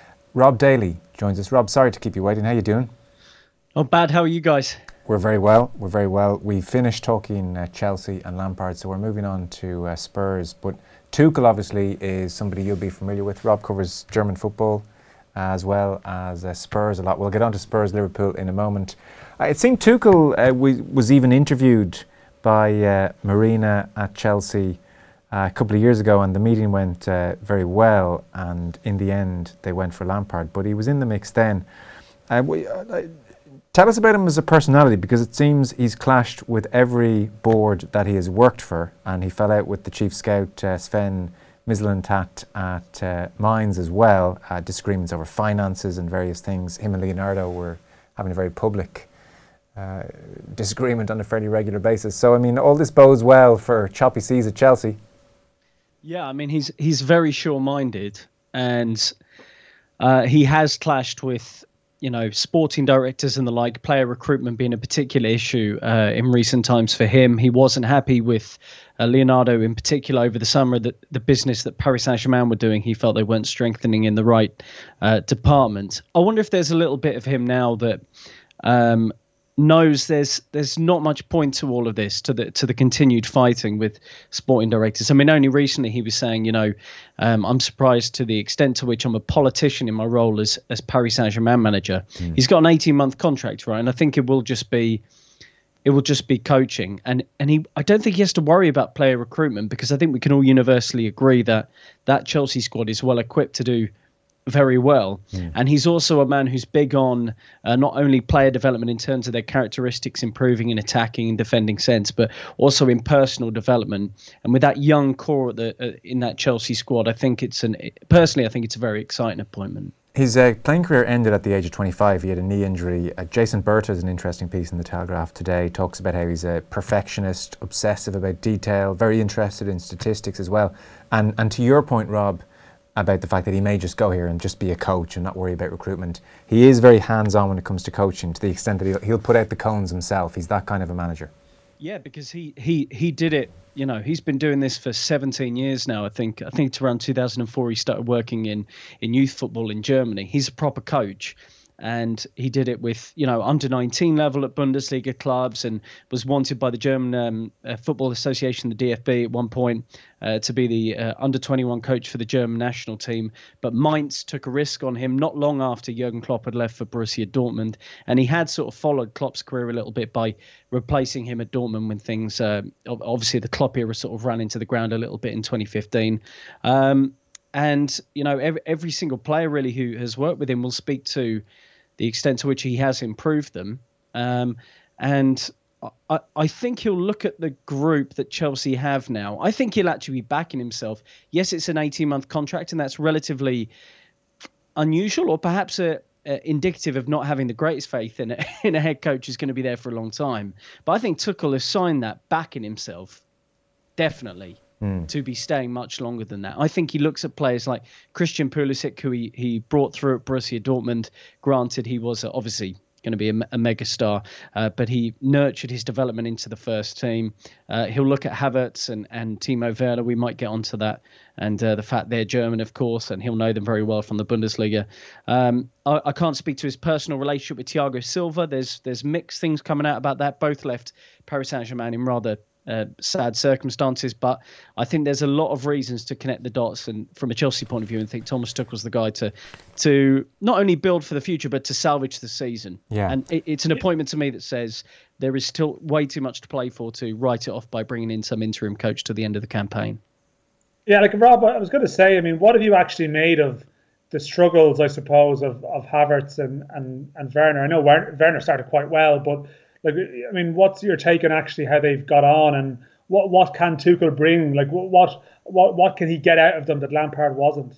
Rob Daly joins us. Rob, sorry to keep you waiting. How you doing? Not bad. How are you guys? We're very well. We're very well. We finished talking uh, Chelsea and Lampard, so we're moving on to uh, Spurs. But Tuchel obviously is somebody you'll be familiar with. Rob covers German football as well as uh, Spurs a lot. We'll get on to Spurs Liverpool in a moment. Uh, it seemed Tuchel uh, we, was even interviewed by uh, Marina at Chelsea uh, a couple of years ago, and the meeting went uh, very well, and in the end they went for Lampard, but he was in the mix then. Uh, we, uh, tell us about him as a personality, because it seems he's clashed with every board that he has worked for, and he fell out with the chief scout uh, Sven Mislintat at uh, Mainz as well. Uh, disagreements over finances and various things. Him and Leonardo were having a very public uh, disagreement on a fairly regular basis. So, I mean, all this bodes well for choppy seas at Chelsea. Yeah, I mean, he's he's very sure-minded, and uh, he has clashed with, you know, sporting directors and the like, player recruitment being a particular issue uh, in recent times for him. He wasn't happy with uh, Leonardo in particular over the summer, that the business that Paris Saint-Germain were doing, he felt they weren't strengthening in the right uh, department. I wonder if there's a little bit of him now that um, knows there's there's not much point to all of this, to the to the continued fighting with sporting directors. I mean, only recently he was saying, you know, um, I'm surprised to the extent to which I'm a politician in my role as as Paris Saint-Germain manager. Mm. He's got an eighteen-month contract, right? And I think it will just be it will just be coaching. And and he I don't think he has to worry about player recruitment, because I think we can all universally agree that that Chelsea squad is well equipped to do very well. Mm. And he's also a man who's big on uh, not only player development in terms of their characteristics improving in attacking and defending sense, but also in personal development. And with that young core at the, uh, in that Chelsea squad, I think it's an personally I think it's a very exciting appointment. His uh, playing career ended at the age of twenty-five. He had a knee injury. Uh, Jason Berta has an interesting piece in the Telegraph today. Talks about how he's a perfectionist, obsessive about detail, very interested in statistics as well. And and to your point, Rob, about the fact that he may just go here and just be a coach and not worry about recruitment. He is very hands-on when it comes to coaching, to the extent that he'll, he'll put out the cones himself. He's that kind of a manager. Yeah, because he he he did it. You know, he's been doing this for seventeen years now. I think I think it's around two thousand four he started working in in youth football in Germany. He's a proper coach, and he did it with, you know, under nineteen level at Bundesliga clubs, and was wanted by the German um, uh, Football Association, the D F B, at one point uh, to be the uh, under twenty-one coach for the German national team. But Mainz took a risk on him not long after Jurgen Klopp had left for Borussia Dortmund, and he had sort of followed Klopp's career a little bit by replacing him at Dortmund when things, uh, obviously the Klopp era sort of ran into the ground a little bit in twenty fifteen. Um, and, you know, every, every single player really who has worked with him will speak to the extent to which he has improved them. Um, and I, I think he'll look at the group that Chelsea have now. I think he'll actually be backing himself. Yes, it's an eighteen-month contract, and that's relatively unusual, or perhaps a, a indicative of not having the greatest faith in a, in a head coach who's going to be there for a long time. But I think Tuchel has signed that backing himself, definitely. Mm. To be staying much longer than that. I think he looks at players like Christian Pulisic, who he, he brought through at Borussia Dortmund. Granted, he was obviously going to be a, a megastar, uh, but he nurtured his development into the first team. Uh, he'll look at Havertz and, and Timo Werner. We might get onto that. And uh, the fact they're German, of course, and he'll know them very well from the Bundesliga. Um, I, I can't speak to his personal relationship with Thiago Silva. There's, there's mixed things coming out about that. Both left Paris Saint-Germain in rather Uh, sad circumstances, but I think there's a lot of reasons to connect the dots, and from a Chelsea point of view, and think Thomas Tuchel's the guy to to not only build for the future but to salvage the season. Yeah. And it, it's an appointment to me that says there is still way too much to play for to write it off by bringing in some interim coach to the end of the campaign. Yeah, like Rob, I was going to say, I mean, what have you actually made of the struggles, I suppose, of, of Havertz and, and, and Werner? I know Werner started quite well, but like, I mean, what's your take on actually how they've got on, and what what can Tuchel bring? Like, what what what can he get out of them that Lampard wasn't?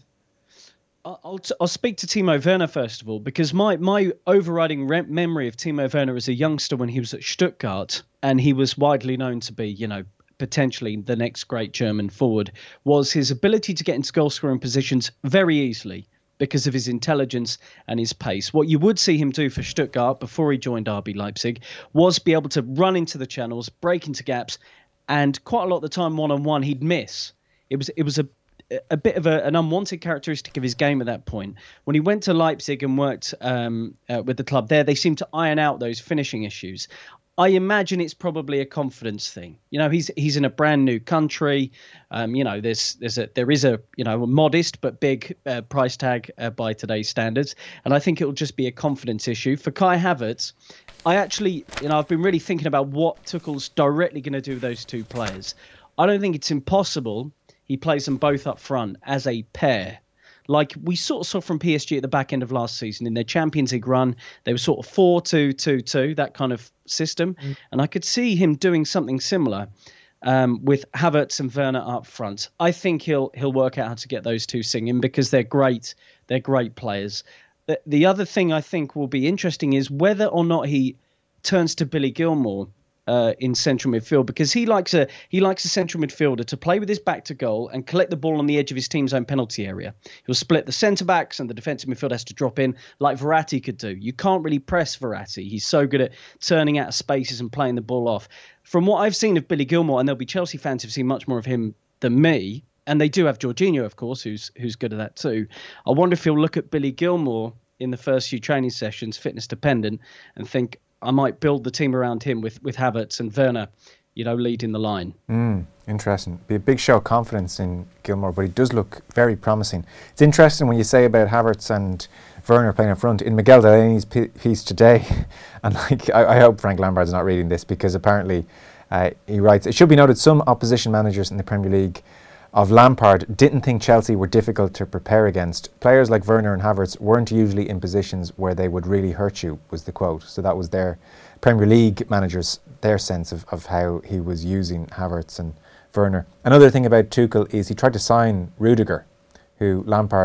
I'll I'll speak to Timo Werner first of all, because my my overriding re- memory of Timo Werner as a youngster when he was at Stuttgart, and he was widely known to be, you know, potentially the next great German forward, was his ability to get into goal scoring positions very easily, because of his intelligence and his pace. What you would see him do for Stuttgart before he joined R B Leipzig was be able to run into the channels, break into gaps, and quite a lot of the time one-on-one he'd miss. It was it was a a bit of a, an unwanted characteristic of his game at that point. When he went to Leipzig and worked um, uh, with the club there, they seemed to iron out those finishing issues. I imagine it's probably a confidence thing. You know, he's he's in a brand new country. Um, you know, there's there's a there is a you know a modest but big uh, price tag uh, by today's standards, and I think it will just be a confidence issue for Kai Havertz. I actually, you know, I've been really thinking about what Tuchel's directly going to do with those two players. I don't think it's impossible he plays them both up front as a pair. Like we sort of saw from P S G at the back end of last season in their Champions League run, they were sort of four two two two, that kind of system. Mm. And I could see him doing something similar um, with Havertz and Werner up front. I think he'll he'll work out how to get those two singing, because they're great. They're great players. The, the other thing I think will be interesting is whether or not he turns to Billy Gilmour Uh, in central midfield, because he likes a he likes a central midfielder to play with his back to goal and collect the ball on the edge of his team's own penalty area. He'll split the centre backs and the defensive midfield has to drop in like Verratti could do. You can't really press Verratti. He's so good at turning out of spaces and playing the ball off. From what I've seen of Billy Gilmour, and there'll be Chelsea fans who've seen much more of him than me, and they do have Jorginho, of course, who's who's good at that too. I wonder if he'll look at Billy Gilmour in the first few training sessions, fitness dependent, and think, I might build the team around him with, with Havertz and Werner, you know, leading the line. Mm, interesting. Be a big show of confidence in Gilmour, but he does look very promising. It's interesting when you say about Havertz and Werner playing up front. In Miguel Delaney's p- piece today, and like I, I hope Frank Lampard's not reading this, because apparently uh, he writes, it should be noted some opposition managers in the Premier League of Lampard didn't think Chelsea were difficult to prepare against. Players like Werner and Havertz weren't usually in positions where they would really hurt you, was the quote. So that was their Premier League managers, their sense of, of how he was using Havertz and Werner. Another thing about Tuchel is he tried to sign Rudiger, who Lampard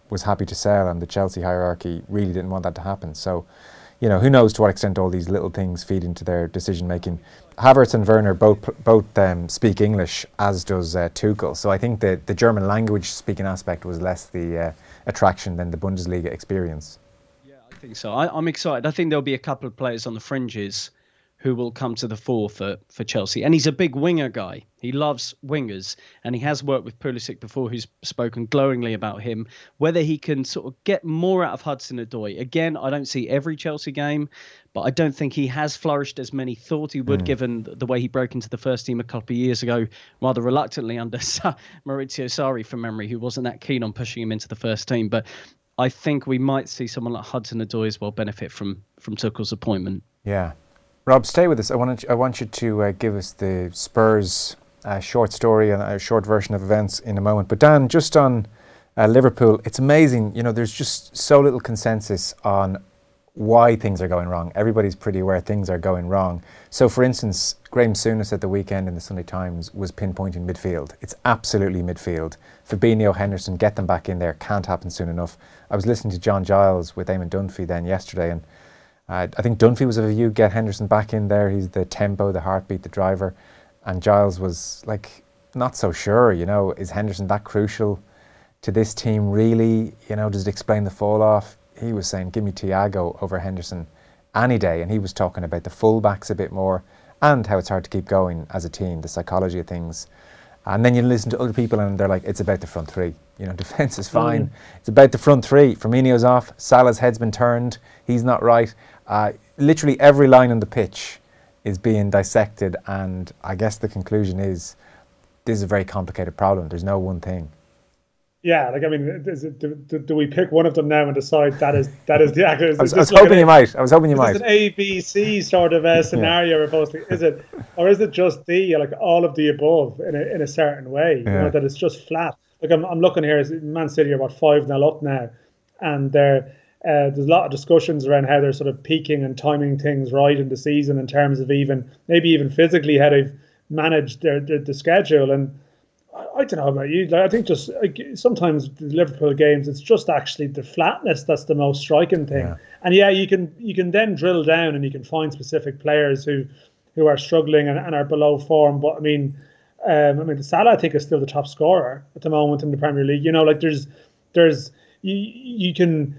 was happy to sell, and the Chelsea hierarchy really didn't want that to happen. So, you know, who knows to what extent all these little things feed into their decision making. Havertz and Werner both both um, speak English, as does uh, Tuchel. So I think the the German language speaking aspect was less the uh, attraction than the Bundesliga experience. Yeah, I think so. I, I'm excited. I think there'll be a couple of players on the fringes who will come to the fore for, for Chelsea. And he's a big winger guy. He loves wingers. And he has worked with Pulisic before, who's spoken glowingly about him. Whether he can sort of get more out of Hudson-Odoi. Again, I don't see every Chelsea game, but I don't think he has flourished as many thought he would, mm. given the way he broke into the first team a couple of years ago, rather reluctantly under Maurizio Sarri, from memory, who wasn't that keen on pushing him into the first team. But I think we might see someone like Hudson-Odoi as well benefit from, from Tuchel's appointment. Yeah. Rob, stay with us. I want to, I want you to uh, give us the Spurs uh, short story and a short version of events in a moment. But Dan, just on uh, Liverpool, it's amazing. You know, there's just so little consensus on why things are going wrong. Everybody's pretty aware things are going wrong. So, for instance, Graham Souness at the weekend in the Sunday Times was pinpointing midfield. It's absolutely midfield. Fabinho, Henderson, get them back in there. Can't happen soon enough. I was listening to John Giles with Eamon Dunphy then yesterday, and Uh, I think Dunphy was of a view, get Henderson back in there. He's the tempo, the heartbeat, the driver. And Giles was like, not so sure, you know, is Henderson that crucial to this team really? You know, does it explain the fall off? He was saying, give me Thiago over Henderson any day. And he was talking about the full-backs a bit more and how it's hard to keep going as a team, the psychology of things. And then you listen to other people and they're like, it's about the front three. You know, defence is fine. Mm. It's about the front three. Firmino's off. Salah's head's been turned. He's not right. Uh, literally every line on the pitch is being dissected, and I guess the conclusion is this is a very complicated problem. There's no one thing. Yeah, like I mean, is it, do, do, do we pick one of them now and decide that is that is the actor? I was, I was hoping like you might. I was hoping you is might. Is it an A, B, C sort of uh, scenario? Yeah. Or is it, or is it just the like all of the above in a in a certain way? Yeah. You know, that it's just flat. Like I'm I'm looking here, Man City are about five nil up now, and they're. Uh, there's a lot of discussions around how they're sort of peaking and timing things right in the season in terms of even maybe even physically how they've managed their, their the schedule. And I, I don't know about you. Like, I think just like, sometimes the Liverpool games, it's just actually the flatness that's the most striking thing. Yeah. And yeah, you can you can then drill down and you can find specific players who who are struggling and, and are below form. But I mean, um, I mean, Salah I think is still the top scorer at the moment in the Premier League. You know, like there's there's you you can.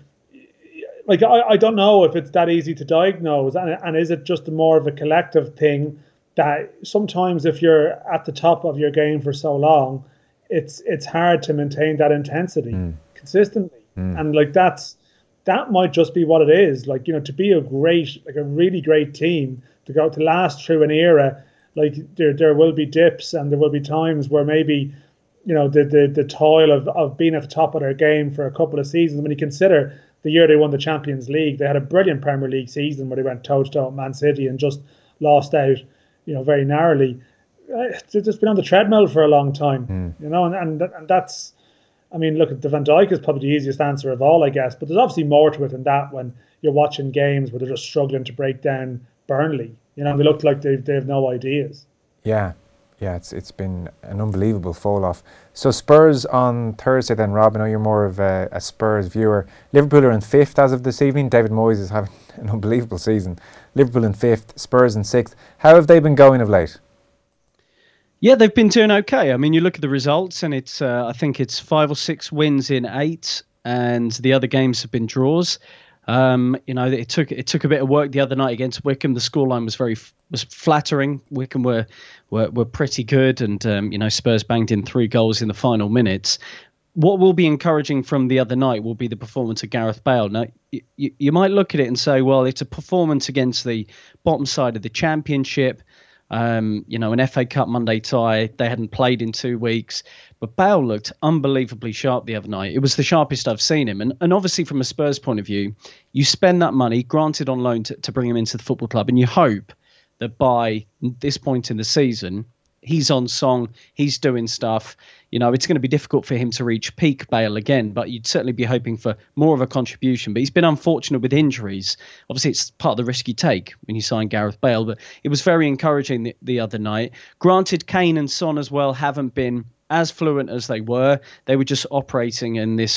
Like, I, I don't know if it's that easy to diagnose, and, and is it just more of a collective thing that sometimes if you're at the top of your game for so long, it's it's hard to maintain that intensity mm. consistently. Mm. And like that's that might just be what it is. Like, you know, to be a great, like a really great team, to go to last through an era, like there there will be dips and there will be times where maybe, you know, the the, the toil of, of being at the top of their game for a couple of seasons. When you consider the year they won the Champions League, they had a brilliant Premier League season where they went toe-to-toe at Man City and just lost out, you know, very narrowly. They've just been on the treadmill for a long time, mm. you know, and, and and that's, I mean, look, the Van Dijk is probably the easiest answer of all, I guess, but there's obviously more to it than that when you're watching games where they're just struggling to break down Burnley. You know, they look like they they have no ideas. Yeah. Yeah, it's it's been an unbelievable fall off. So Spurs on Thursday then, Rob, I know you're more of a, a Spurs viewer. Liverpool are in fifth as of this evening. David Moyes is having an unbelievable season. Liverpool in fifth, Spurs in sixth. How have they been going of late? Yeah, they've been doing okay. I mean, you look at the results and it's uh, I think it's five or six wins in eight, and the other games have been draws. Um, you know, it took it took a bit of work the other night against Wycombe. The scoreline was very was flattering. Wycombe were were, were pretty good, and um, you know, Spurs banged in three goals in the final minutes. What will be encouraging from the other night will be the performance of Gareth Bale. Now, you, you, you might look at it and say, well, it's a performance against the bottom side of the Championship. Um, you know, an F A Cup Monday tie. They hadn't played in two weeks. But Bale looked unbelievably sharp the other night. It was the sharpest I've seen him. And, and obviously, from a Spurs point of view, you spend that money, granted on loan, to, to bring him into the football club. And you hope that by this point in the season, he's on song, he's doing stuff. You know, it's going to be difficult for him to reach peak Bale again, but you'd certainly be hoping for more of a contribution. But he's been unfortunate with injuries. Obviously, it's part of the risk you take when you sign Gareth Bale, but it was very encouraging the, the other night. Granted, Kane and Son as well haven't been as fluent as they were. They were just operating in this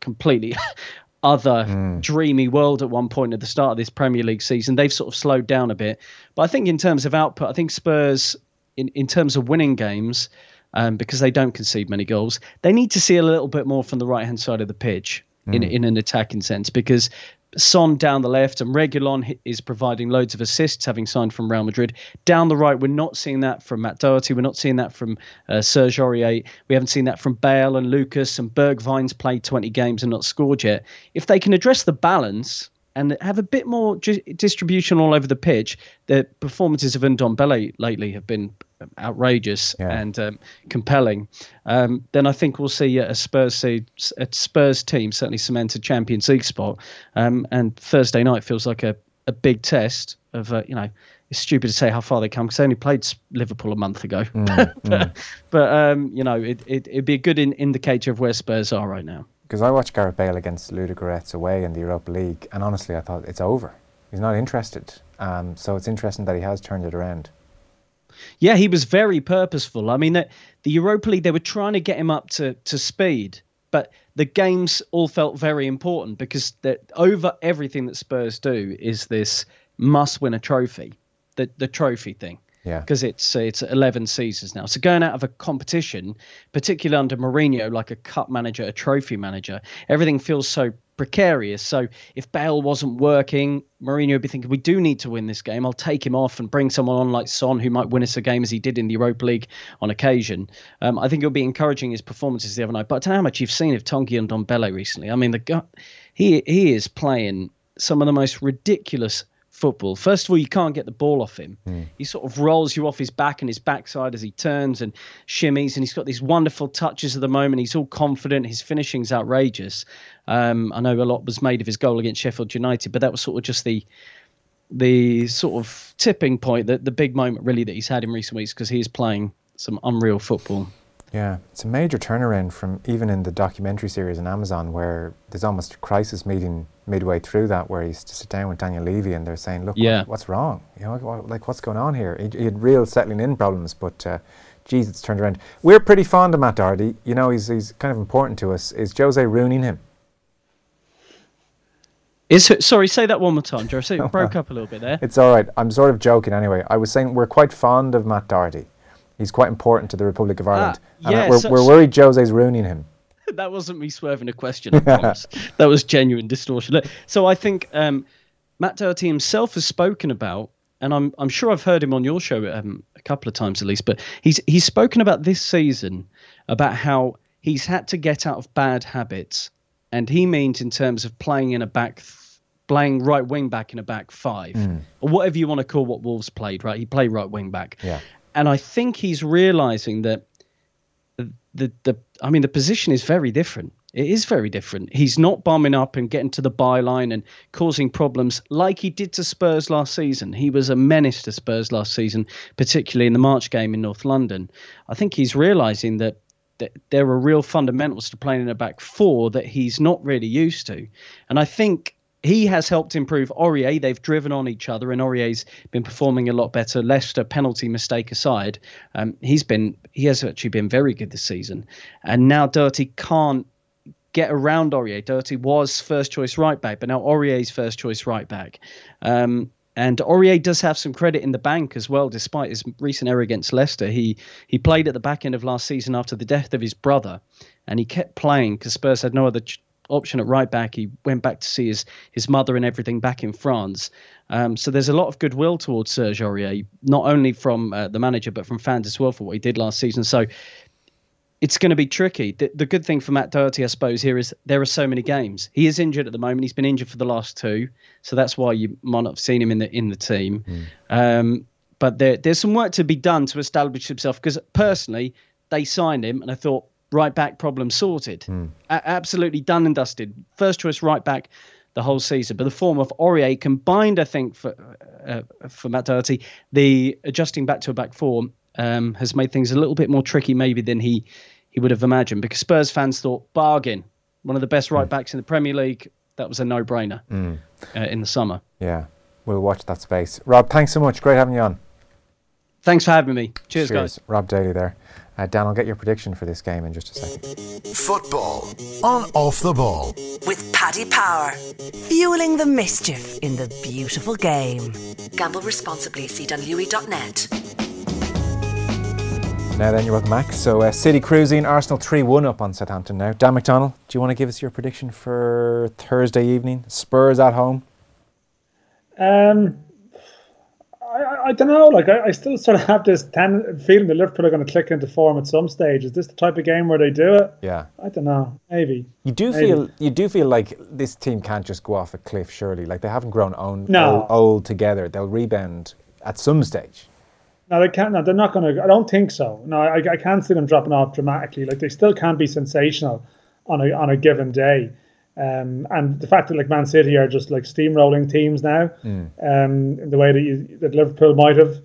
completely other mm. dreamy world at one point at the start of this Premier League season. They've sort of slowed down a bit. But I think in terms of output, I think Spurs, in, in terms of winning games, um, because they don't concede many goals, they need to see a little bit more from the right-hand side of the pitch mm. in, in an attacking sense, because Son down the left and Reguilon is providing loads of assists, having signed from Real Madrid. Down the right, we're not seeing that from Matt Doherty. We're not seeing that from uh, Serge Aurier. We haven't seen that from Bale and Lucas, and Bergwijn's played twenty games and not scored yet. If they can address the balance and have a bit more gi- distribution all over the pitch, the performances of Ndombele lately have been outrageous yeah. and um, compelling. Um, then I think we'll see a Spurs see, a Spurs team certainly cement a Champions League spot. Um, and Thursday night feels like a, a big test of uh, you know. It's stupid to say how far they come because they only played Liverpool a month ago. Mm, but mm. but um, you know, it, it, it'd be a good in, indicator of where Spurs are right now. Because I watched Gareth Bale against Ludogorets away in the Europa League, and honestly, I thought it's over. He's not interested. Um, so it's interesting that he has turned it around. Yeah, he was very purposeful. I mean, the, the Europa League, they were trying to get him up to, to speed, but the games all felt very important because over everything that Spurs do is this must win a trophy, the the trophy thing. Yeah. Because it's it's eleven seasons now. So going out of a competition, particularly under Mourinho, like a cup manager, a trophy manager, everything feels so precarious. So if Bale wasn't working, Mourinho would be thinking, we do need to win this game. I'll take him off and bring someone on like Son, who might win us a game as he did in the Europa League on occasion. Um, I think it'll be encouraging his performances the other night. But I don't know how much you've seen of Tanguy Ndombele recently. I mean, the guy, he he is playing some of the most ridiculous football. First of all, you can't get the ball off him. Mm. He sort of rolls you off his back and his backside as he turns and shimmies, and he's got these wonderful touches at the moment. He's all confident. His finishing's outrageous. Um, I know a lot was made of his goal against Sheffield United, but that was sort of just the the sort of tipping point, the, the big moment really that he's had in recent weeks, because he is playing some unreal football. Yeah, it's a major turnaround from even in the documentary series on Amazon, where there's almost a crisis meeting midway through that, where he used to sit down with Daniel Levy and they're saying, look, yeah. what, what's wrong? You know, what, like what's going on here? He, he had real settling in problems, but uh, geez, it's turned around. We're pretty fond of Matt Doherty. You know, he's he's kind of important to us. Is Jose ruining him? Is Sorry, say that one more time, Joe. It broke up a little bit there. It's all right. I'm sort of joking anyway. I was saying we're quite fond of Matt Doherty. He's quite important to the Republic of Ireland. Ah, yeah, and we're, so, we're worried Jose's ruining him. That wasn't me swerving a question, I promise. That was genuine distortion. So I think um, Matt Doherty himself has spoken about, and I'm I'm sure I've heard him on your show um, a couple of times at least, but he's he's spoken about this season, about how he's had to get out of bad habits. And he means in terms of playing in a back, playing right wing back in a back five, mm. or whatever you want to call what Wolves played, right? He played right wing back. Yeah. And I think he's realizing that the, the the I mean the position is very different. It is very different. He's not bombing up and getting to the byline and causing problems like he did to Spurs last season. He was a menace to Spurs last season, particularly in the March game in North London. I think he's realizing that, that there are real fundamentals to playing in a back four that he's not really used to. And I think he has helped improve Aurier. They've driven on each other, and Aurier's been performing a lot better. Leicester penalty mistake aside, um, he's been he has actually been very good this season. And now Doherty can't get around Aurier. Doherty was first choice right back, but now Aurier's first choice right back. Um, and Aurier does have some credit in the bank as well, despite his recent error against Leicester. He he played at the back end of last season after the death of his brother, and he kept playing because Spurs had no other ch- option at right back. He went back to see his his mother and everything back in France. Um, so there's a lot of goodwill towards Serge Aurier, not only from uh, the manager but from fans as well for what he did last season. So it's going to be tricky. The, the good thing for Matt Doherty, I suppose, here is there are so many games. He is injured at the moment. He's been injured for the last two, so that's why you might not have seen him in the in the team. Mm. Um, but there, there's some work to be done to establish himself, because personally, they signed him and I thought, right back problem sorted. Mm. A- absolutely done and dusted. First choice right back the whole season. But the form of Aurier combined, I think, for uh, for Matt Doherty, the adjusting back to a back four um, has made things a little bit more tricky maybe than he, he would have imagined, because Spurs fans thought, bargain, one of the best right backs in the Premier League. That was a no-brainer mm. uh, in the summer. Yeah, we'll watch that space. Rob, thanks so much. Great having you on. Thanks for having me. Cheers, Cheers. guys. Rob Daly there. Uh, Dan, I'll get your prediction for this game in just a second. Football on Off the Ball. With Paddy Power. Fueling the mischief in the beautiful game. Gamble responsibly. See dunlewy dot net. Now then, you're welcome back. So uh, City cruising, Arsenal three one up on Southampton now. Dan McDonnell, do you want to give us your prediction for Thursday evening? Spurs at home? Um, I, I don't know. Like I, I still sort of have this ten, feeling that Liverpool are going to click into form at some stage. Is this the type of game where they do it? Yeah. I don't know. Maybe. You do Maybe. feel you do feel like this team can't just go off a cliff, surely. Like they haven't grown old, No. old, old together. They'll rebound at some stage. No, they can't. No, they're not going to. I don't think so. No, I, I can't see them dropping off dramatically. Like they still can be sensational on a on a given day. Um, and the fact that like Man City are just like steamrolling teams now, Mm. um, in the way that you, that Liverpool might have.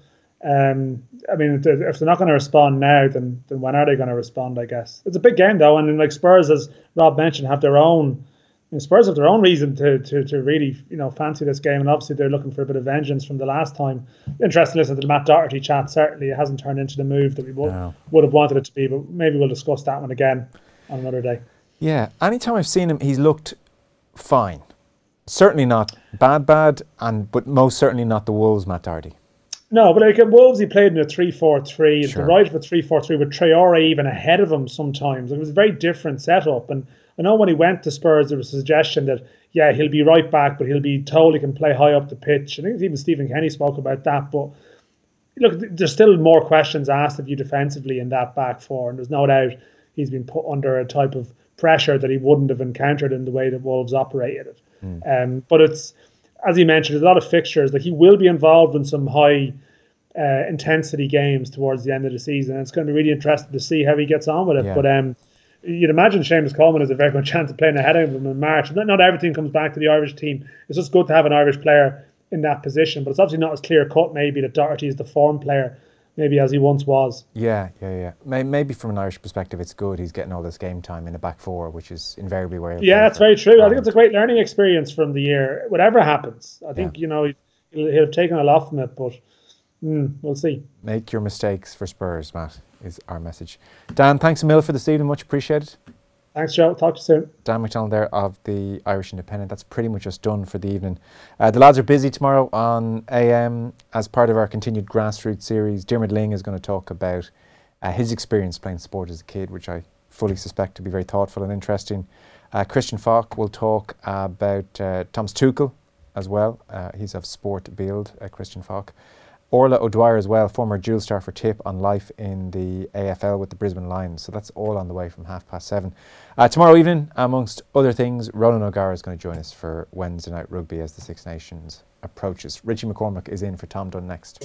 Um, I mean, if they're, if they're not going to respond now, then then when are they going to respond? I guess it's a big game though, and then, like Spurs, as Rob mentioned, have their own. I mean, Spurs have their own reason to, to to really you know fancy this game, and obviously they're looking for a bit of vengeance from the last time. Interesting to listen to the Matt Doherty chat. Certainly, it hasn't turned into the move that we would No. would have wanted it to be, but maybe we'll discuss that one again on another day. Yeah, anytime I've seen him, he's looked fine. Certainly not bad, bad, and but most certainly not the Wolves Matt Doherty. No, but like at Wolves, he played in a three four three. Sure. The right of a three four three with Traore even ahead of him sometimes. It was a very different setup. And I know when he went to Spurs, there was a suggestion that, yeah, he'll be right back, but he'll be told he can play high up the pitch. I think even Stephen Kenny spoke about that. But look, there's still more questions asked of you defensively in that back four. And there's no doubt he's been put under a type of pressure that he wouldn't have encountered in the way that Wolves operated it. Mm. Um, but it's, as he mentioned, there's a lot of fixtures that he will be involved in some high uh, intensity games towards the end of the season. And it's going to be really interesting to see how he gets on with it. Yeah. But um, you'd imagine Seamus Coleman has a very good chance of playing ahead of him in March. Not, not everything comes back to the Irish team. It's just good to have an Irish player in that position. But it's obviously not as clear cut maybe that Doherty is the form player maybe as he once was. Yeah, yeah, yeah. May- Maybe from an Irish perspective, it's good he's getting all this game time in the back four, which is invariably where he'll Yeah, play that's for very true. I Ireland. think it's a great learning experience from the year. Whatever happens, I think, Yeah. you know, he'll, he'll have taken a lot from it, but mm, we'll see. Make your mistakes for Spurs, Matt, is our message. Dan, thanks a mil for this evening. Much appreciated. Thanks, Joe. Talk to you soon. Dan McDonnell there of the Irish Independent. That's pretty much us done for the evening. Uh, the lads are busy tomorrow on A M as part of our continued grassroots series. Diarmuid Ling is going to talk about uh, his experience playing sport as a kid, which I fully suspect to be very thoughtful and interesting. Uh, Christian Falk will talk about uh, Thomas Tuchel as well. Uh, he's of Sport Build, uh, Christian Falk. Orla O'Dwyer as well, former dual star for Tip on life in the A F L with the Brisbane Lions. So that's all on the way from half past seven. Uh, tomorrow evening, amongst other things, Ronan O'Gara is going to join us for Wednesday Night Rugby as the Six Nations approaches. Richie McCormick is in for Tom Dunn next.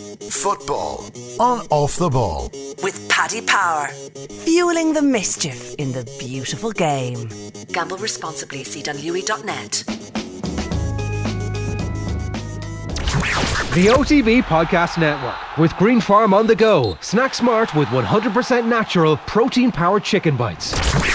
Football on Off the Ball. With Paddy Power. Fueling the mischief in the beautiful game. Gamble responsibly. See dunlewy dot net. The O T B Podcast Network with Green Farm on the go. Snack smart with one hundred percent natural protein-powered chicken bites.